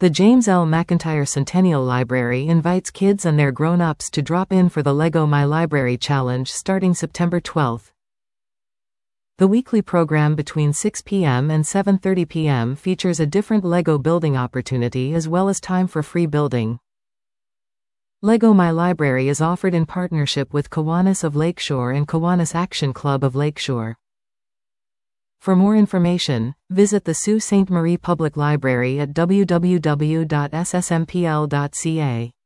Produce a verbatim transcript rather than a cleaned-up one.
The James L. McIntyre Centennial Library invites kids and their grown-ups to drop in for the LEGO My Library Challenge starting September twelfth. The weekly program between six p m and seven thirty p m features a different LEGO building opportunity as well as time for free building. LEGO My Library is offered in partnership with Kiwanis of Lakeshore and Kiwanis Action Club of Lakeshore. For more information, visit the Sault Ste. Marie Public Library at w w w dot s s m p l dot c a.